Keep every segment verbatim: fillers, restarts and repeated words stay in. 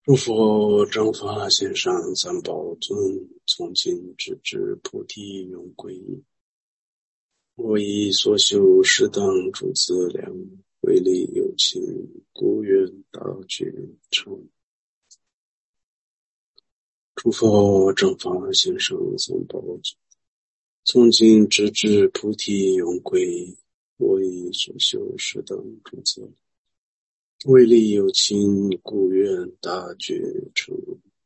诸佛正法线上三宝尊，从今直至菩提永归依。我以所修适当诸资粮，为利有情，故愿大觉成。诸佛正法线上三宝尊，从今直至菩提永归依。我以所修适当诸资粮，为利有情，故愿大觉成。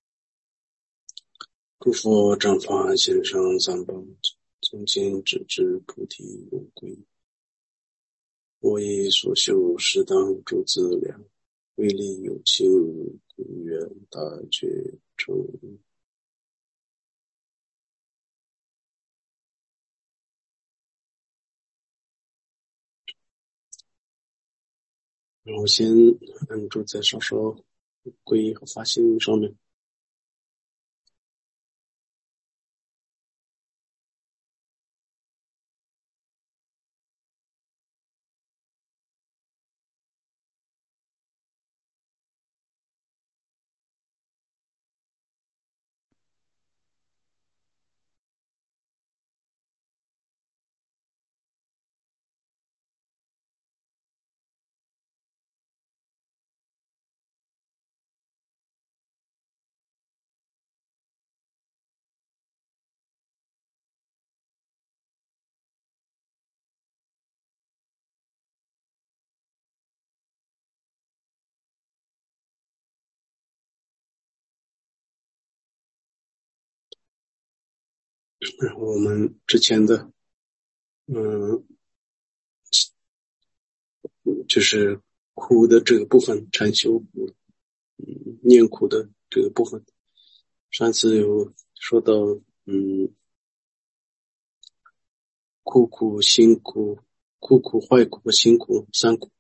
诸佛正法线上三宝从今直至菩提永归依。我以所修适当诸资粮，为利有情，故愿大觉成。然后先按住在稍稍皈依和发心上面。然后我们之前的嗯，就是苦的这个部分，禅修嗯念苦的这个部分，上次有说到嗯苦苦辛苦苦苦坏苦和辛苦三苦，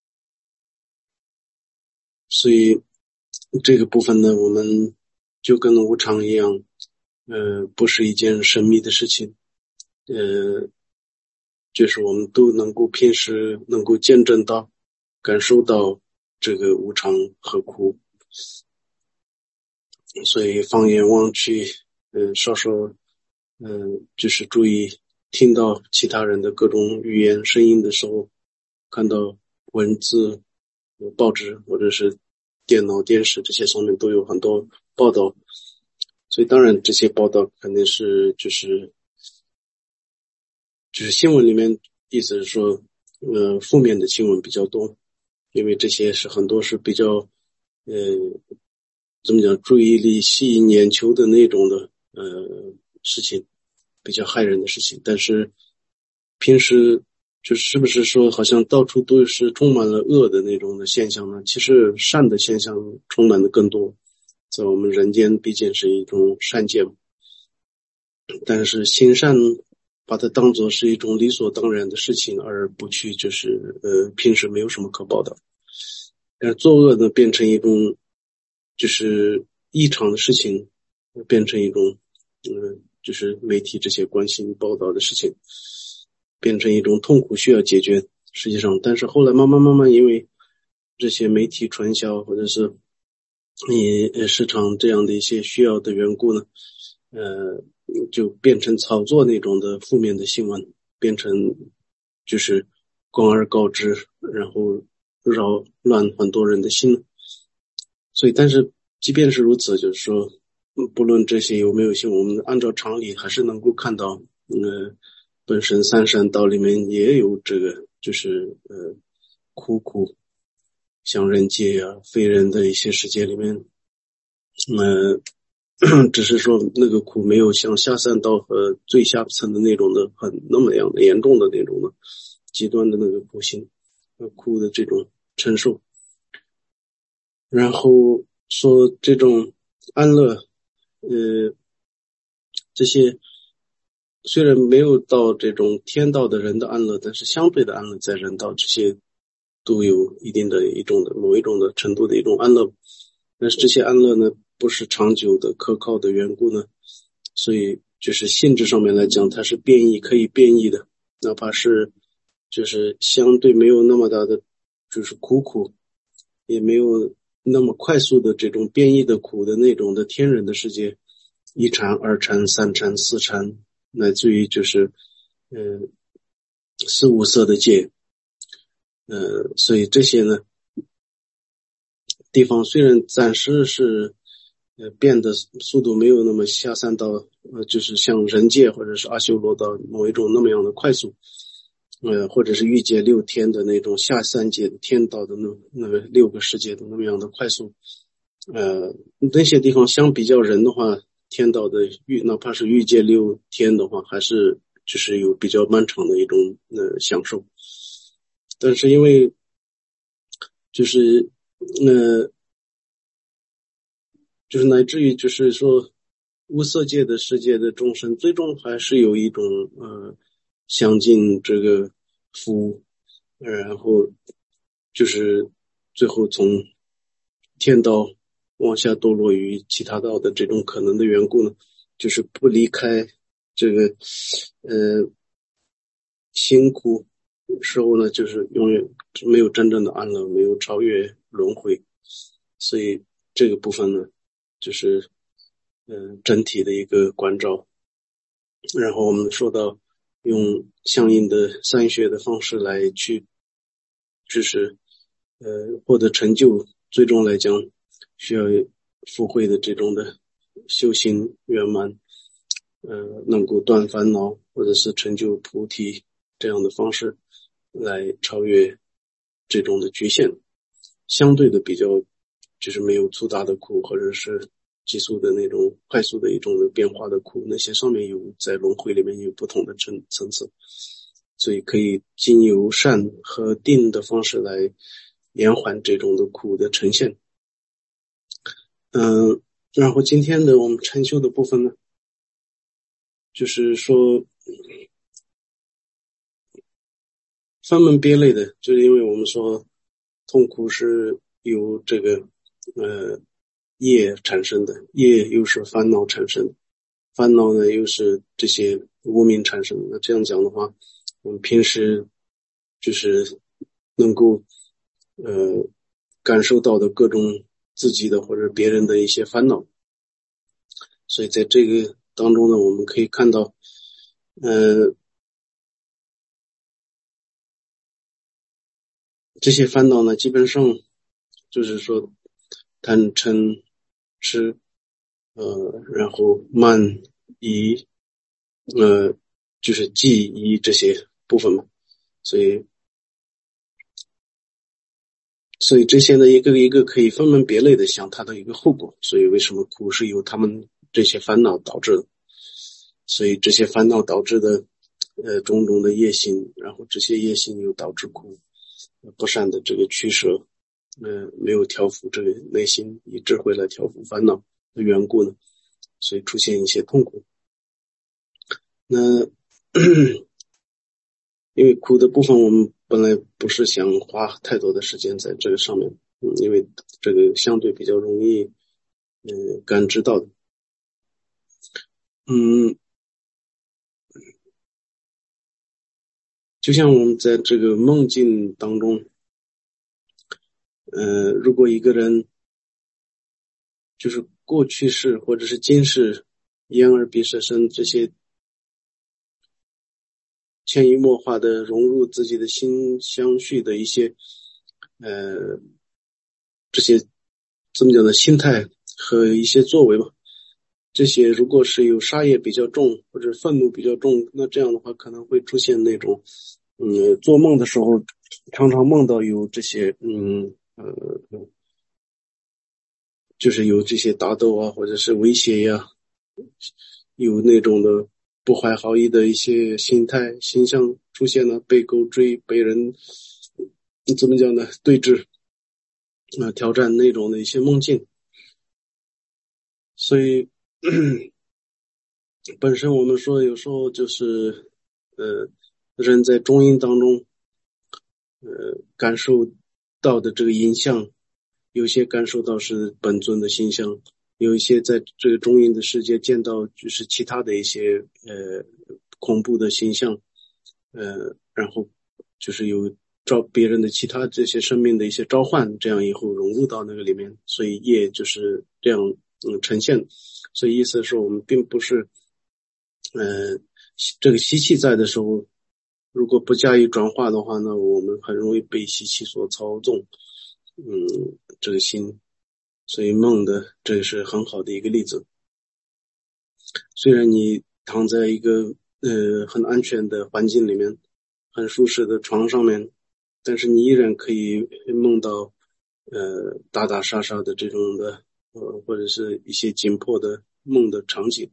所以这个部分呢，我们就跟无常一样，呃，不是一件神秘的事情，呃，就是我们都能够平时能够见证到、感受到这个无常和苦，所以放眼望去，嗯、呃，稍稍，嗯、呃，就是注意听到其他人的各种语言声音的时候，看到文字、报纸或者是电脑、电视这些上面都有很多报道，所以当然这些报道肯定是就是就是新闻里面意思是说，呃，负面的新闻比较多，因为这些是很多是比较，呃，怎么讲，注意力吸引眼球的那种的呃事情，比较害人的事情。但是平时就是不是说好像到处都是充满了恶的那种的现象呢？其实善的现象充满的更多，在我们人间毕竟是一种善见，但是行善把它当作是一种理所当然的事情，而不去就是呃平时没有什么可报的。但是作恶呢，变成一种就是异常的事情，变成一种嗯、呃，就是媒体这些关心报道的事情，变成一种痛苦需要解决。实际上，但是后来慢慢慢慢，因为这些媒体传销或者是你市场这样的一些需要的缘故呢，呃，就变成炒作那种的负面的新闻，变成就是广而告之，然后扰乱很多人的心。所以，但是即便是如此，就是说，不论这些有没有信，我们按照常理还是能够看到，呃，本身三善道里面也有这个，就是呃，苦苦像人界啊、非人的一些世界里面，呃。只是说那个苦没有像下三道和最下层的那种的很那么样的严重的那种的极端的那个苦行，苦的这种承受。然后说这种安乐，呃，这些虽然没有到这种天道的人的安乐，但是相对的安乐在人道这些都有一定的一种的某一种的程度的一种安乐，但是这些安乐呢不是长久的可靠的缘故呢，所以就是性质上面来讲它是变异可以变异的，哪怕是就是相对没有那么大的就是苦苦，也没有那么快速的这种变异的苦的那种的天人的世界，一禅、二禅、三禅、四禅，乃至于就是呃四无色的界，呃，所以这些呢地方虽然暂时是呃变的速度没有那么下散到呃就是像人界或者是阿修罗道某一种那么样的快速，呃或者是欲界六天的那种下三界的天道的那那个六个世界的那么样的快速，呃那些地方相比较人的话，天道的欲哪怕是欲界六天的话，还是就是有比较漫长的一种呃享受。但是因为就是呃就是乃至于就是说无色界的世界的众生最终还是有一种呃相近这个福，然后就是最后从天道往下堕落于其他道的这种可能的缘故呢，就是不离开这个呃辛苦时候呢，就是永远没有真正的安乐，没有超越轮回，所以这个部分呢就是嗯、呃、整体的一个关照。然后我们说到用相应的三学的方式来去就是呃获得成就，最终来讲需要福慧的这种的修行圆满，呃能够断烦恼或者是成就菩提这样的方式来超越这种的局限，相对的比较就是没有粗大的苦或者是急速的那种快速的一种的变化的苦，那些上面有在轮回里面有不同的层层次，所以可以经由善和定的方式来延缓这种的苦的呈现。嗯，然后今天的我们禅修的部分呢，就是说分门别类的，就是因为我们说痛苦是由这个呃业产生的，业又是烦恼产生的，烦恼呢又是这些无明产生的。那这样讲的话，我们平时就是能够呃感受到的各种自己的或者别人的一些烦恼，所以在这个当中呢，我们可以看到呃这些烦恼呢基本上就是说贪嗔痴呃然后慢疑呃就是记忆这些部分嘛，所以所以这些呢一个一个可以分门别类的想它的一个后果，所以为什么苦是由他们这些烦恼导致的，所以这些烦恼导致的呃种种的业行，然后这些业行又导致苦，不善的这个取舍，呃没有调伏这个内心以智慧来调伏烦恼的缘故呢，所以出现一些痛苦。那因为苦的部分我们本来不是想花太多的时间在这个上面，嗯，因为这个相对比较容易嗯感知到的。嗯，就像我们在这个梦境当中，呃如果一个人就是过去世或者是今世眼耳鼻舌身这些潜移默化的融入自己的心相续的一些呃这些怎么讲呢心态和一些作为吧，这些如果是有杀业比较重或者愤怒比较重，那这样的话可能会出现那种嗯做梦的时候常常梦到有这些嗯呃就是有这些打斗啊或者是威胁呀，有那种的不怀好意的一些心态形象出现了，被狗追被人怎么讲呢对峙啊、呃、挑战那种的一些梦境。所以本身我们说有时候就是呃人在中阴当中呃感受到的这个影像，有些感受到是本尊的形象，有一些在这个中阴的世界见到就是其他的一些呃恐怖的形象，呃然后就是有召别人的其他这些生命的一些召唤，这样以后融入到那个里面，所以业就是这样嗯呈现。所以意思是我们并不是呃这个习气在的时候，如果不加以转化的话呢，我们很容易被习气所操纵，嗯，这个心。所以梦的这个是很好的一个例子。虽然你躺在一个呃很安全的环境里面，很舒适的床上面，但是你依然可以梦到呃打打杀杀的这种的呃或者是一些紧迫的梦的场景，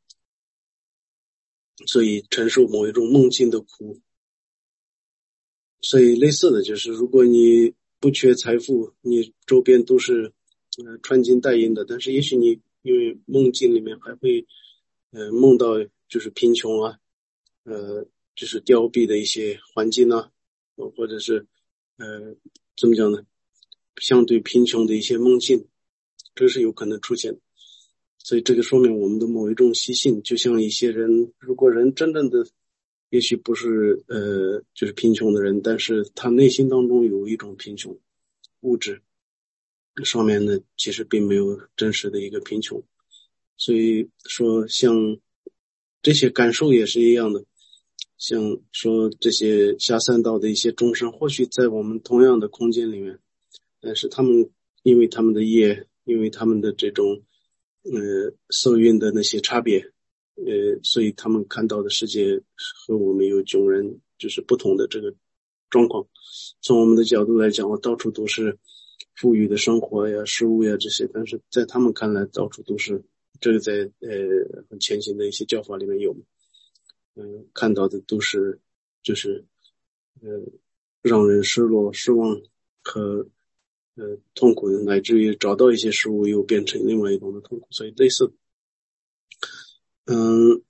所以承受某一种梦境的苦。所以类似的就是，如果你不缺财富，你周边都是呃穿金戴银的，但是也许你因为梦境里面还会呃梦到就是贫穷啊，呃就是凋敝的一些环境啊，或者是呃怎么讲呢，相对贫穷的一些梦境，这是有可能出现。所以这个说明我们的某一种习性，就像一些人，如果人真正的也许不是呃就是贫穷的人，但是他内心当中有一种贫穷，物质上面呢其实并没有真实的一个贫穷。所以说像这些感受也是一样的，像说这些下三道的一些众生，或许在我们同样的空间里面，但是他们因为他们的业，因为他们的这种呃受孕的那些差别，呃，所以他们看到的世界和我们有迥然就是不同的这个状况。从我们的角度来讲，我到处都是富裕的生活呀、食物呀这些，但是在他们看来，到处都是这个在呃很前行的一些教法里面有，嗯、呃，看到的都是就是呃让人失落、失望和呃痛苦，乃至于找到一些事物又变成另外一种的痛苦，所以类似，嗯。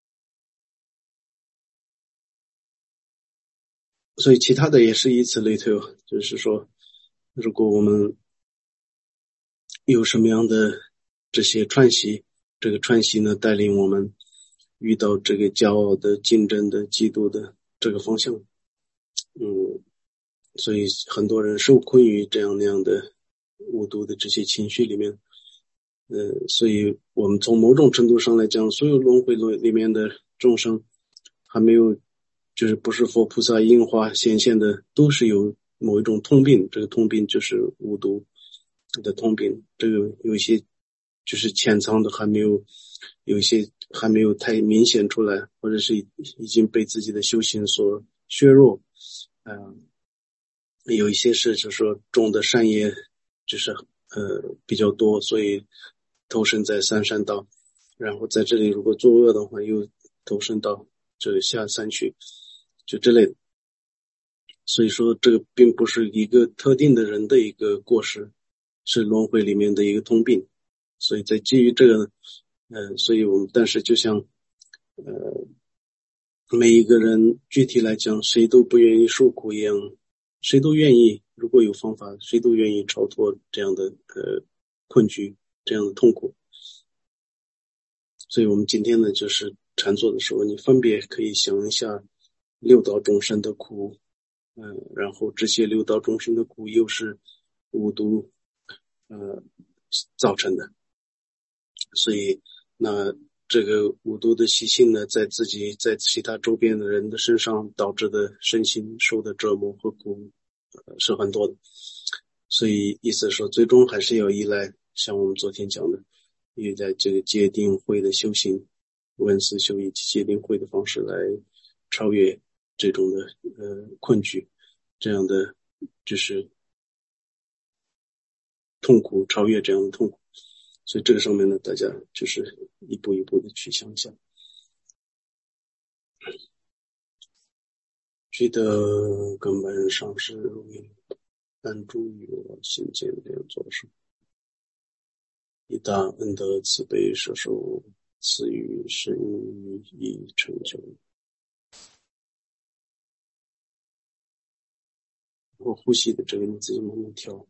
所以其他的也是以此类推，就是说，如果我们有什么样的这些串习，这个串习呢带领我们遇到这个骄傲的、竞争的、嫉妒的这个方向，嗯，所以很多人受困于这样那样的无毒的这些情绪里面，呃，所以我们从某种程度上来讲，所有轮回里面的众生还没有，就是不是佛菩萨应化显现的，都是有某一种通病，这个通病就是无毒的通病，这个有一些就是潜藏的还没有，有一些还没有太明显出来，或者是已经被自己的修行所削弱，呃，有一些是就是说种的善业就是呃比较多，所以投身在三善道，然后在这里如果作恶的话，又投身到这个下三去，就这类的。所以说这个并不是一个特定的人的一个过失，是轮回里面的一个通病。所以在基于这个，呃，所以我们但是就像呃每一个人具体来讲，谁都不愿意受苦一样，谁都愿意，如果有方法，谁都愿意超脱这样的呃困局，这样的痛苦。所以我们今天呢，就是禅坐的时候，你分别可以想一下六道众生的苦，嗯、呃，然后这些六道众生的苦又是五毒呃造成的，所以那这个五毒的习性呢，在自己在其他周边的人的身上导致的身心受的折磨和苦，呃，是很多的。所以意思是说，最终还是要依赖像我们昨天讲的，依赖这个戒定慧的修行，闻思修以戒定慧的方式来超越这种的呃困局，这样的就是痛苦，超越这样的痛苦。所以这个上面呢，大家就是一步一步的去想想。觉得根本上是为安住于我心间两座手，以大恩德慈悲摄受赐予生于以成就。我呼吸的这个你自己慢慢调。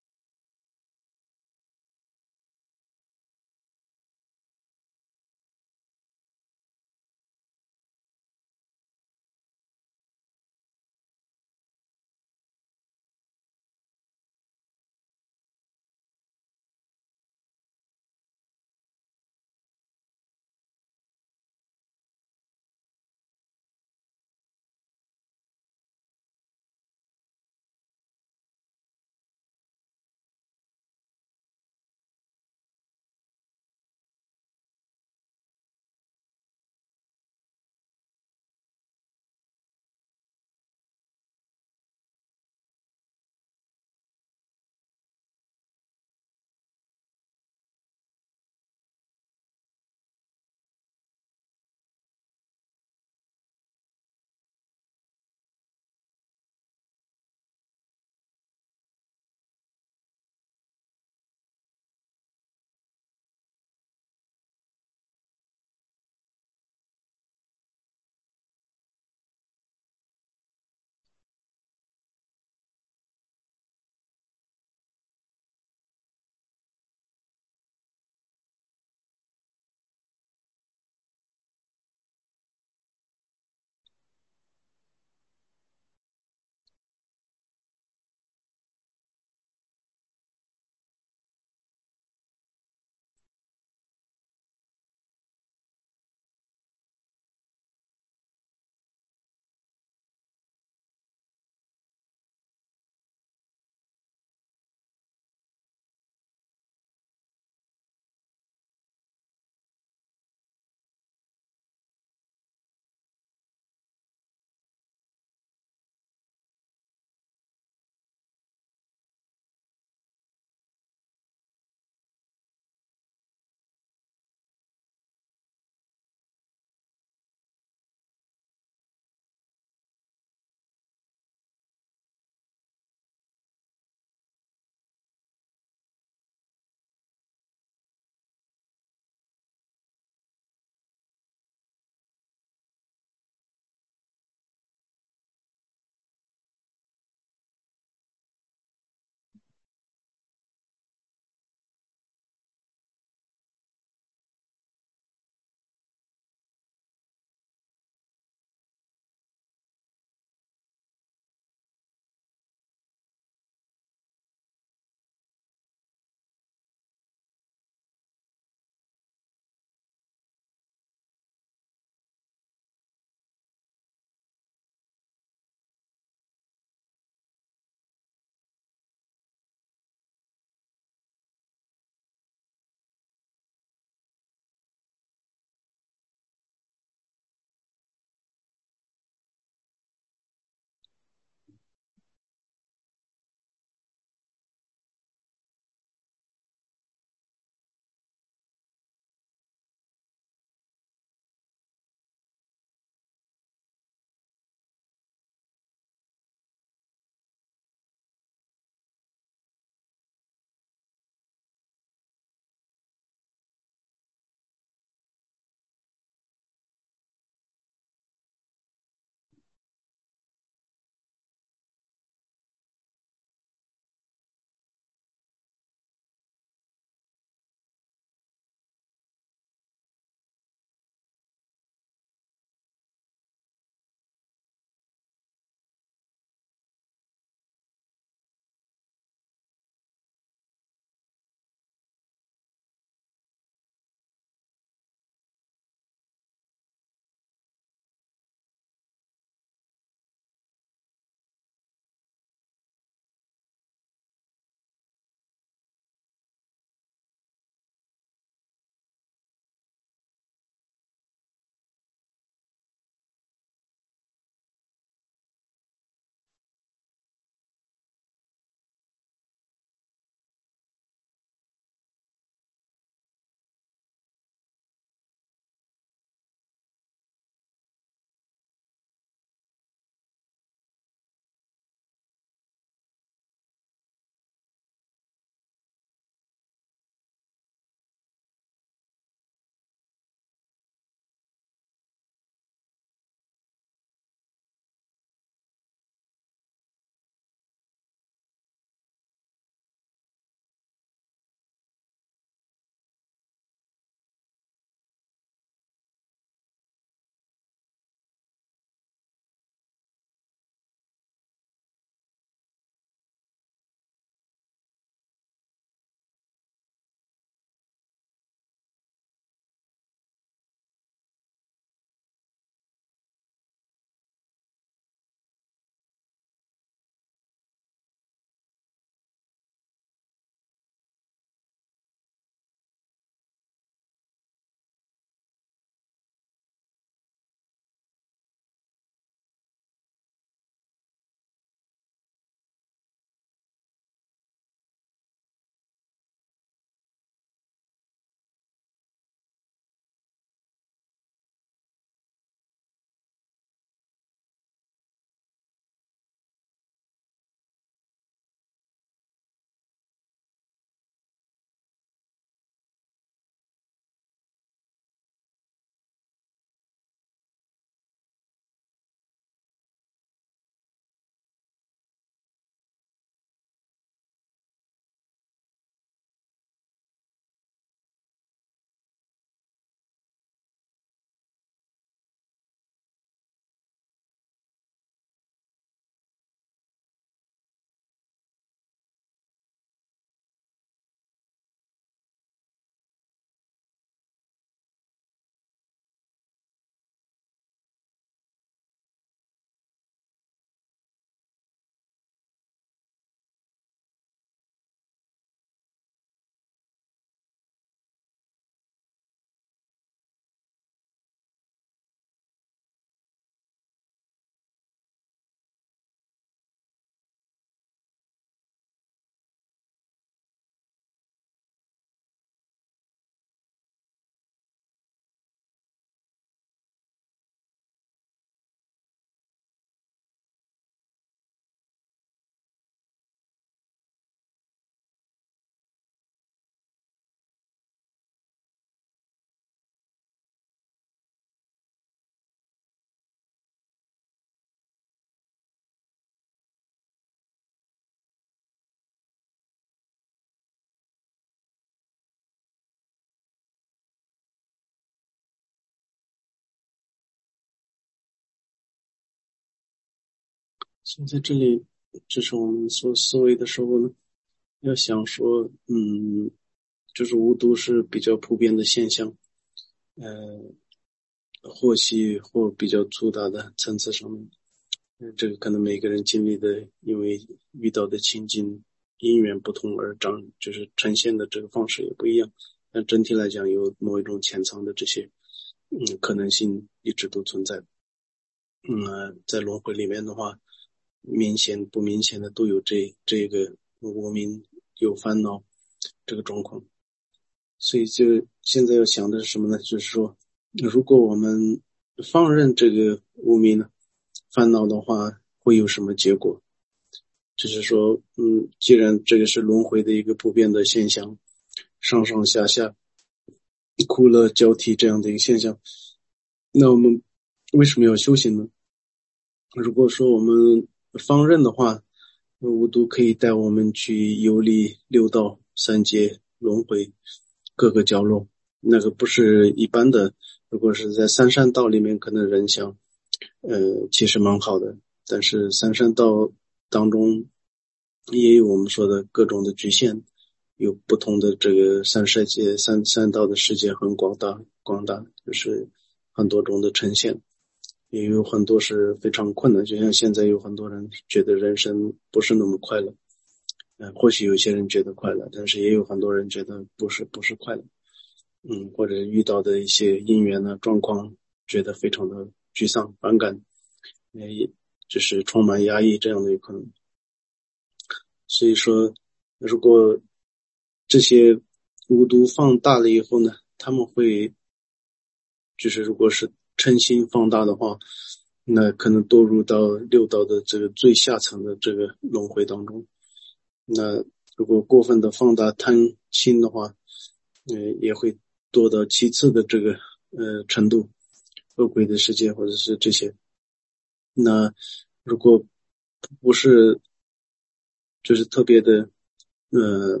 所以在这里，就是我们说思维的时候呢，要想说，嗯，就是无毒是比较普遍的现象，呃，或细或比较粗大的层次上面，呃这个可能每个人经历的，因为遇到的情境因缘不同而长，就是呈现的这个方式也不一样。但整体来讲，有某一种潜藏的这些，嗯，可能性一直都存在。嗯、呃，在轮回里面的话，明显不明显的都有这这个无明有烦恼这个状况。所以就现在要想的是什么呢？就是说，如果我们放任这个无明呢烦恼的话，会有什么结果？就是说，嗯，既然这个是轮回的一个普遍的现象，上上下下、苦乐交替这样的一个现象，那我们为什么要修行呢？如果说我们放任的话，无毒可以带我们去游历六道、三界、轮回各个角落。那个不是一般的，如果是在三山道里面，可能人想，呃，其实蛮好的，但是三山道当中也有我们说的各种的局限，有不同的这个三世界、三三道的世界很广大，广大就是很多种的呈现。也有很多是非常困难，就像现在有很多人觉得人生不是那么快乐，呃，或许有些人觉得快乐，但是也有很多人觉得不是不是快乐，嗯，或者遇到的一些因缘呢状况，觉得非常的沮丧、反感，呃，就是充满压抑这样的有可能。所以说，如果这些无毒放大了以后呢，他们会就是如果是嗔心放大的话，那可能堕入到六道的这个最下层的这个轮回当中。那如果过分的放大贪心的话，呃，也会堕到其次的这个呃程度，恶鬼的世界或者是这些。那如果不是就是特别的呃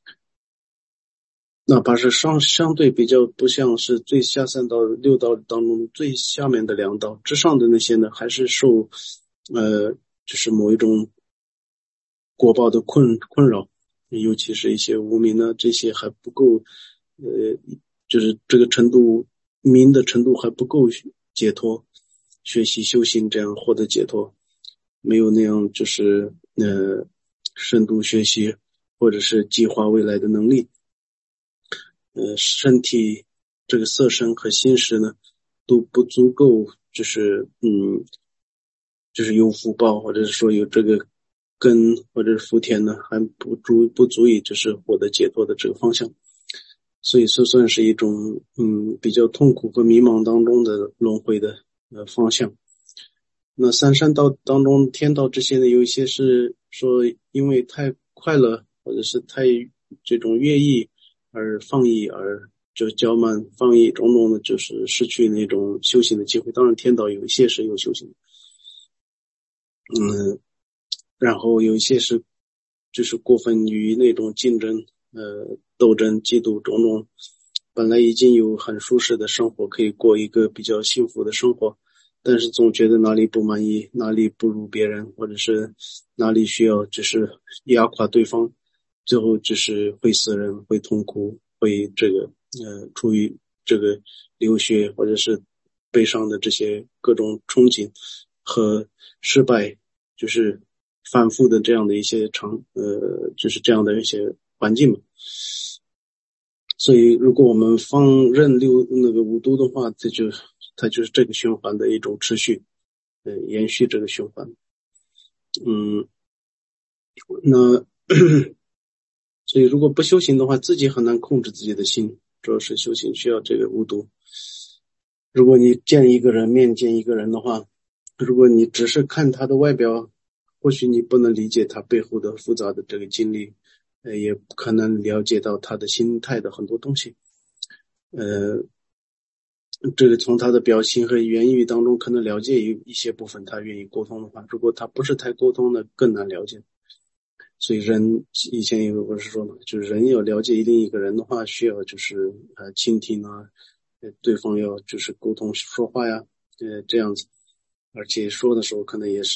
哪怕是相相对比较不像是最下三道六道当中最下面的两道之上的那些呢，还是受呃就是某一种果报的困困扰，尤其是一些无明呢，这些还不够，呃，就是这个程度明的程度还不够解脱，学习修行这样获得解脱，没有那样就是呃深度学习或者是计划未来的能力。呃，身体这个色身和心识呢都不足够，就是嗯，就是有福报，或者是说有这个根或者是福田呢，还不足不足以就是获得解脱的这个方向，所以说算是一种嗯比较痛苦和迷茫当中的轮回的呃方向。那三山道当中，天道这些呢，有一些是说因为太快乐或者是太这种乐意而放逸，而就骄慢放逸种种的，就是失去那种修行的机会。当然天道有一些是有修行的，嗯，然后有一些是就是过分于那种竞争呃斗争嫉妒种种，本来已经有很舒适的生活，可以过一个比较幸福的生活，但是总觉得哪里不满意，哪里不如别人，或者是哪里需要就是压垮对方，最后就是会死人，会痛苦，会这个呃出于这个流血或者是悲伤的这些各种憧憬和失败，就是反复的这样的一些场呃就是这样的一些环境嘛。所以如果我们放任六那个五毒的话，这就它就是这个循环的一种持续，呃，延续这个循环。嗯，那所以如果不修行的话，自己很难控制自己的心，主要是修行需要这个无毒。如果你见一个人，面见一个人的话，如果你只是看他的外表，或许你不能理解他背后的复杂的这个经历，呃，也不可能了解到他的心态的很多东西。呃，这个从他的表情和言语当中可能了解一一些部分，他愿意沟通的话，如果他不是太沟通的，更难了解。所以人以前有个不是说嘛，就是人要了解另一个人的话，需要就是呃倾听啊，呃对方要就是沟通说话呀，呃这样子，而且说的时候可能也是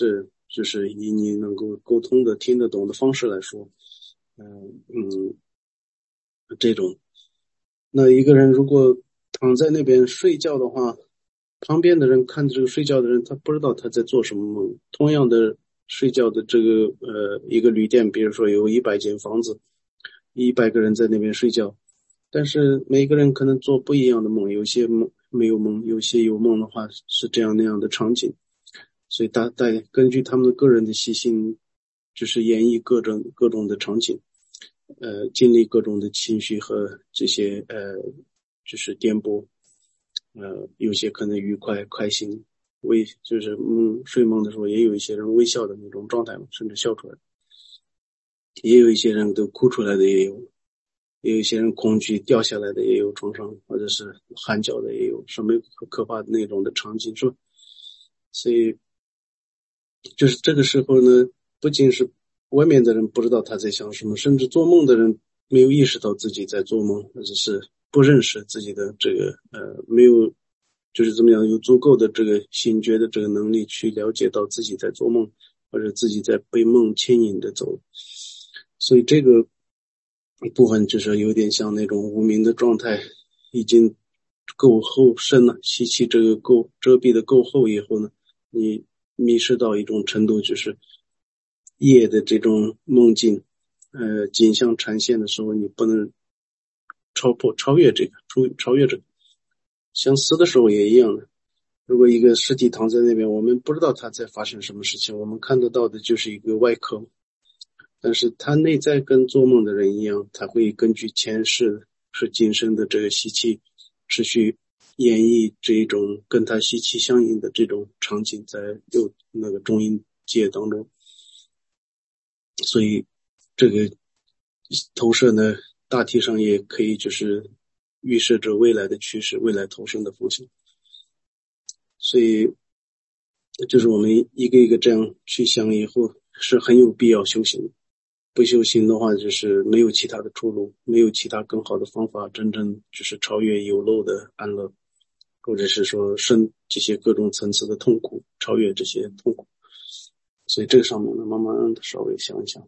就是以你能够沟通的、听得懂的方式来说，嗯嗯，这种。那一个人如果躺在那边睡觉的话，旁边的人看着这个睡觉的人，他不知道他在做什么梦。同样的睡觉的这个呃一个旅店，比如说有一百间房子，一百个人在那边睡觉，但是每个人可能做不一样的梦，有些梦没有梦，有些有梦的话是这样那样的场景。所以大大根据他们的个人的习性，就是演绎各种各种的场景，呃，经历各种的情绪和这些呃，就是颠簸，呃，有些可能愉快、开心，微就是梦睡梦的时候，也有一些人微笑的那种状态嘛，甚至笑出来，也有一些人都哭出来的也有，也有一些人恐惧掉下来的也有床上，或者是喊叫的也有，什么可怕的那种的场景是吧？所以就是这个时候呢，不仅是外面的人不知道他在想什么，甚至做梦的人没有意识到自己在做梦，或者是不认识自己的这个呃，没有就是怎么样有足够的这个醒觉的这个能力去了解到自己在做梦，或者自己在被梦牵引的走。所以这个部分就是有点像那种无名的状态，已经够厚深了，吸气这个够遮蔽的够厚以后呢，你迷失到一种程度，就是夜的这种梦境，呃，景象呈现的时候，你不能超破超越这个，超超越这个。像死的时候也一样的，如果一个尸体躺在那边，我们不知道他在发生什么事情，我们看得到的就是一个外壳，但是他内在跟做梦的人一样，他会根据前世是今生的这个习气，持续演绎这一种跟他习气相应的这种场景，在六那个中阴界当中。所以这个投射呢，大体上也可以就是预示着未来的趋势，未来投生的方向。所以就是我们一个一个这样去想以后，是很有必要修行的。不修行的话，就是没有其他的出路，没有其他更好的方法，真正就是超越有漏的安乐，或者是说生这些各种层次的痛苦，超越这些痛苦。所以这个上面呢，慢慢的稍微想一想。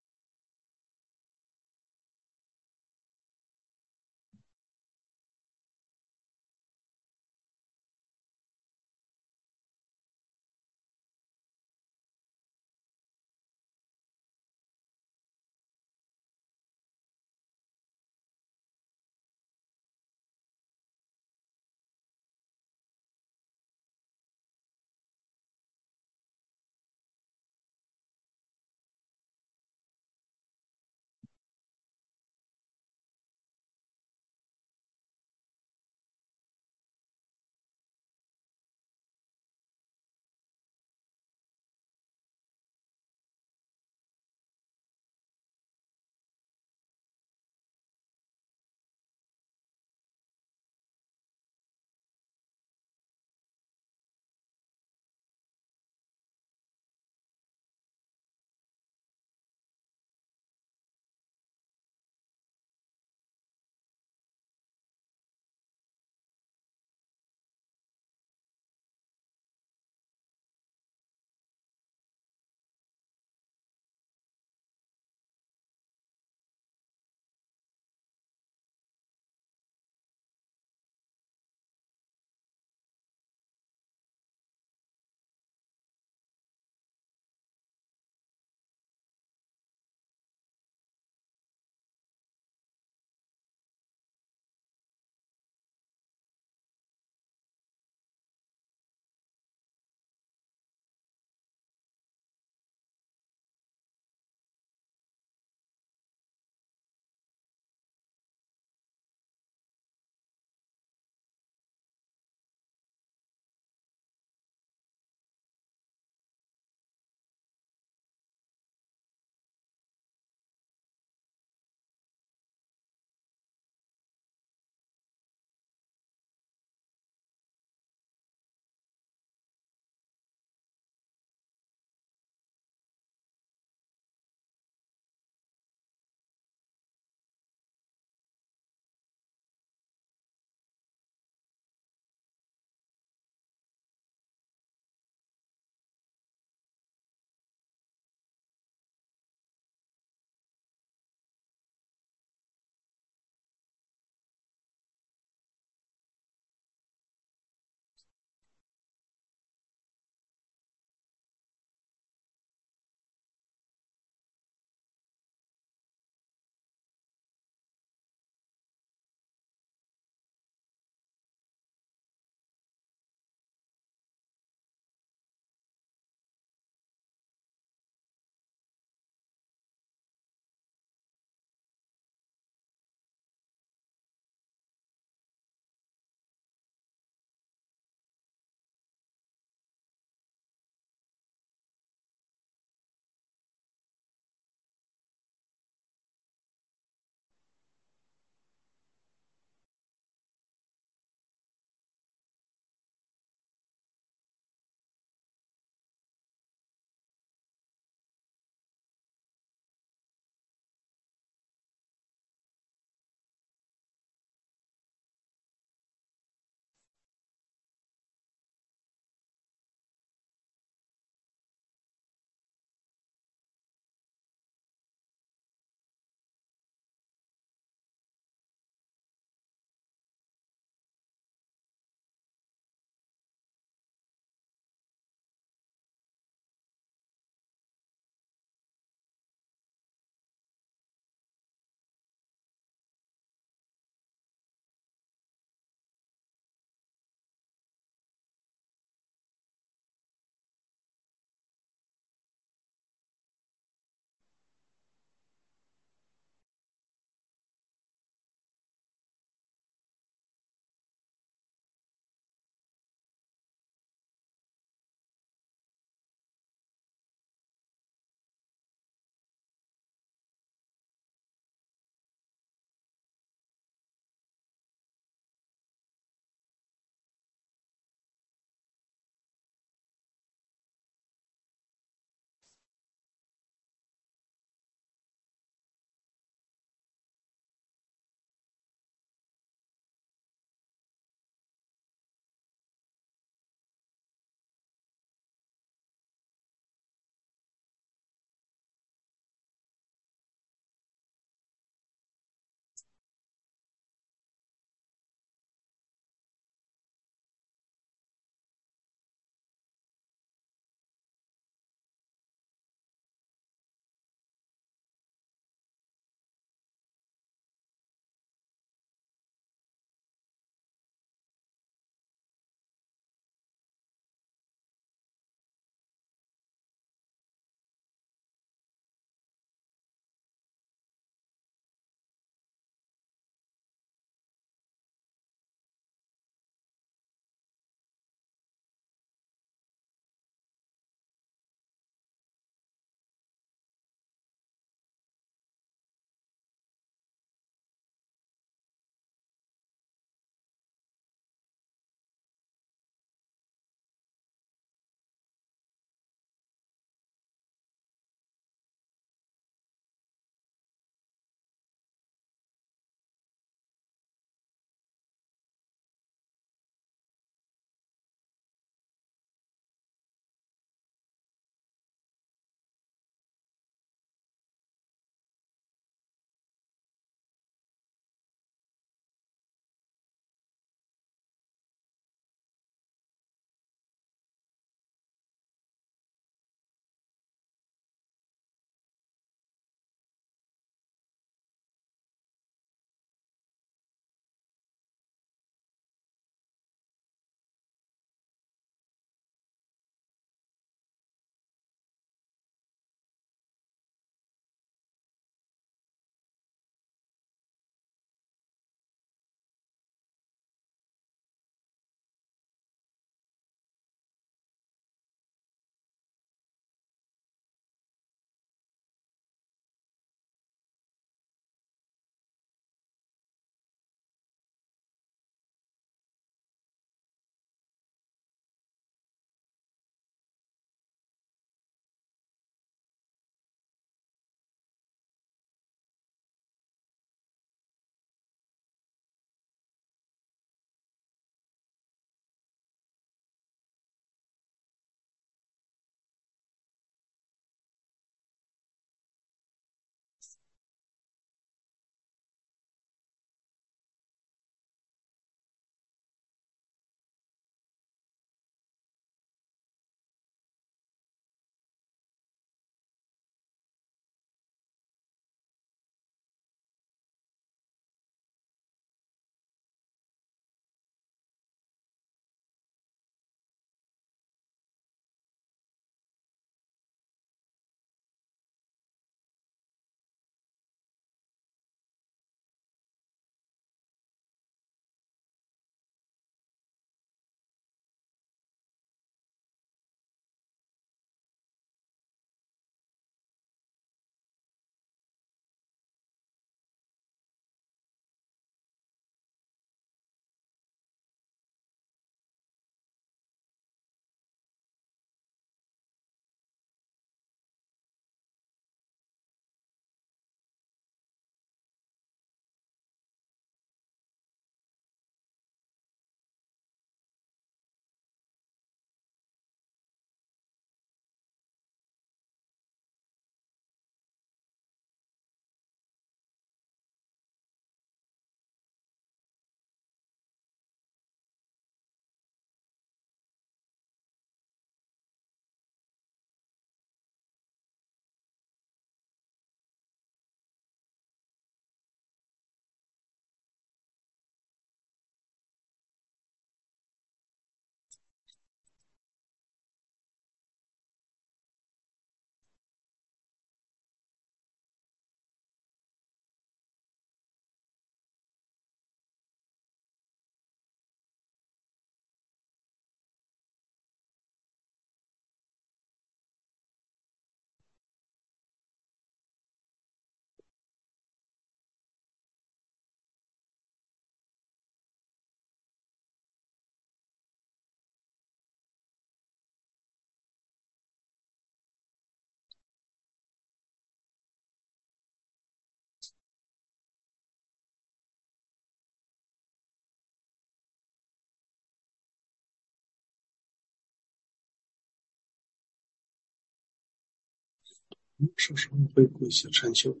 稍稍回顾一下禅修。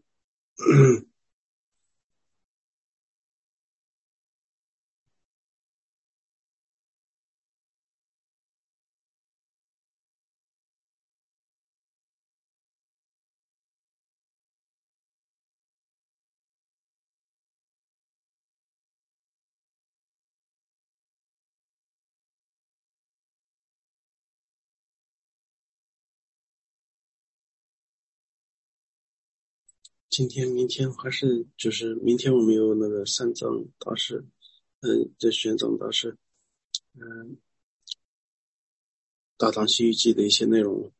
今天、明天还是就是明天我们有那个三藏大师，嗯，这玄奘大师，嗯，大唐西域记的一些内容，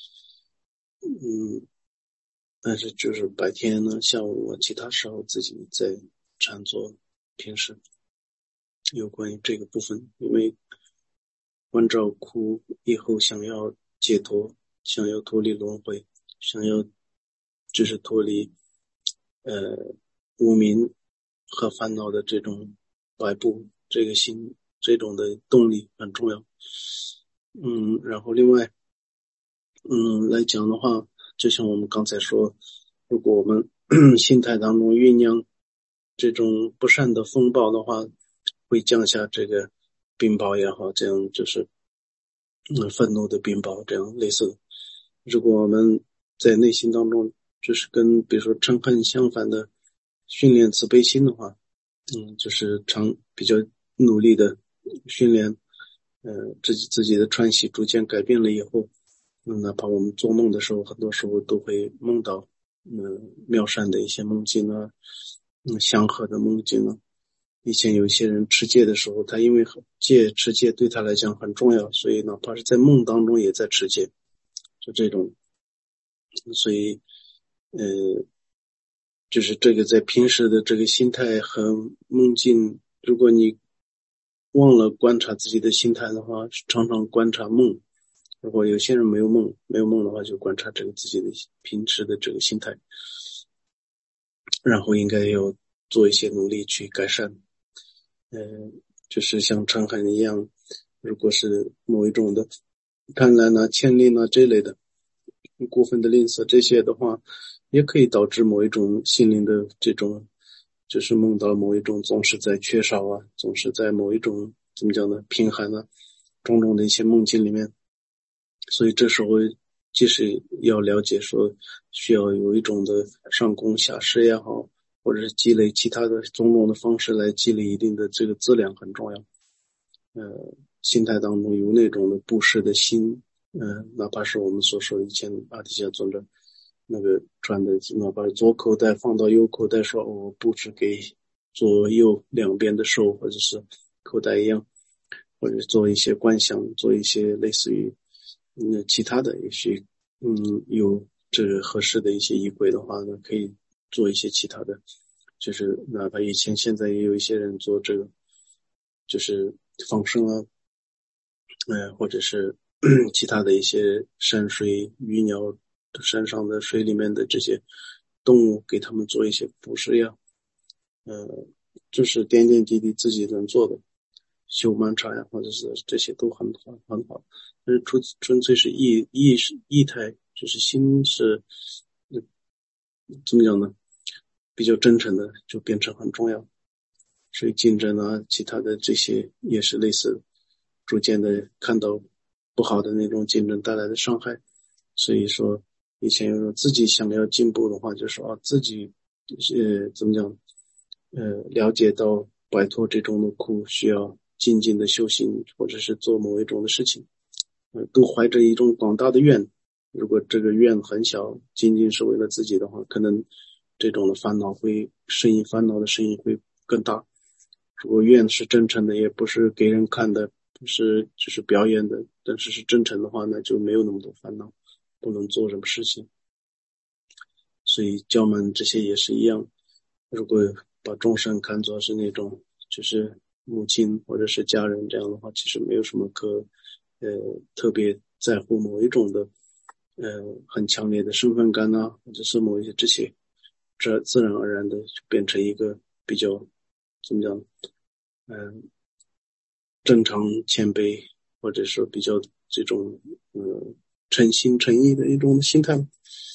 嗯，但是就是白天呢，下午啊，其他时候自己在禅坐，平时有关于这个部分，因为观照苦以后想要解脱，想要脱离轮回，想要就是脱离呃无明和烦恼的这种摆布，这个心这种的动力很重要。嗯，然后另外嗯来讲的话，就像我们刚才说，如果我们心态当中酝酿这种不善的风暴的话，会降下这个冰雹也好，这样就是嗯愤怒的冰雹这样类似的。如果我们在内心当中就是跟比如说嗔恨相反的训练慈悲心的话，嗯，就是常比较努力的训练，呃，自己自己的川习逐渐改变了以后，嗯，哪怕我们做梦的时候，很多时候都会梦到，嗯，妙善的一些梦境啊，嗯，祥和的梦境啊。以前有一些人持戒的时候，他因为戒持戒对他来讲很重要，所以哪怕是在梦当中也在持戒，就这种，所以，呃，就是这个在平时的这个心态和梦境，如果你忘了观察自己的心态的话，常常观察梦。如果有些人没有梦，没有梦的话，就观察这个自己的平时的这个心态，然后应该要做一些努力去改善。呃，就是像嗔恨一样，如果是某一种的贪婪啊、牵吝啊这类的过分的吝啬这些的话，也可以导致某一种心灵的这种，就是梦到某一种总是在缺少啊，总是在某一种怎么讲呢，贫寒啊，种种的一些梦境里面。所以这时候即使要了解说需要有一种的上供下施也好，或者是积累其他的种种的方式来积累一定的这个资粮很重要。呃，心态当中有那种的布施的心，呃，哪怕是我们所说的以前阿底峡尊者那个传的，哪怕是左口袋放到右口袋说，我布置给左右两边的手，或者是口袋一样，或者做一些观想，做一些类似于嗯其他的，也许嗯有这个合适的一些仪轨的话呢，可以做一些其他的，就是哪怕以前现在也有一些人做这个，就是放生啊，呃，或者是其他的一些山水鱼鸟，山上的水里面的这些动物，给他们做一些捕食呀，呃，就是点点滴滴自己能做的，修曼茶呀，或者是这些都很好很好。但是纯纯粹是意意识意态，就是心是，嗯，怎么讲呢？比较真诚的，就变成很重要。所以竞争啊，其他的这些也是类似，逐渐的看到不好的那种竞争带来的伤害。所以说，以前有说自己想要进步的话，就说啊，自己呃怎么讲，呃了解到摆脱这种的苦，需要静静的修行，或者是做某一种的事情，呃，都怀着一种广大的愿。如果这个愿很小，仅仅是为了自己的话，可能这种的烦恼会声音，烦恼的声音会更大。如果愿是真诚的，也不是给人看的，不是就是表演的，但是是真诚的话呢，就没有那么多烦恼，不能做什么事情。所以教们这些也是一样，如果把众生看作是那种就是母亲或者是家人这样的话，其实没有什么可呃特别在乎某一种的呃很强烈的身份感啊，或者是某一些这些，这自然而然的就变成一个比较怎么讲，嗯、呃，正常谦卑或者说比较这种呃诚心诚意的一种心态。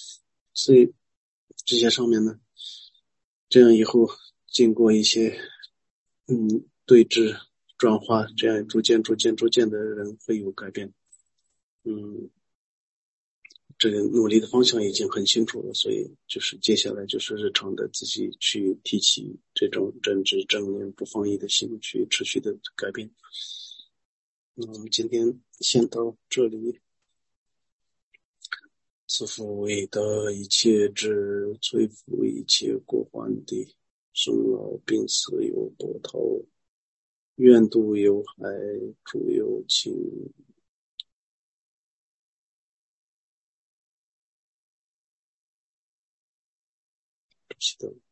所以这些上面呢，这样以后经过一些嗯对峙转化，这样逐渐逐渐逐渐的人会有改变。嗯，这个努力的方向已经很清楚了，所以就是接下来就是日常的自己去提起这种正直正念不放逸的心，去持续的改变。那我们今天先到这里。自负伟大，一切智，摧伏一切过患地，生老病死有波涛，愿度有害，诸有情。是的。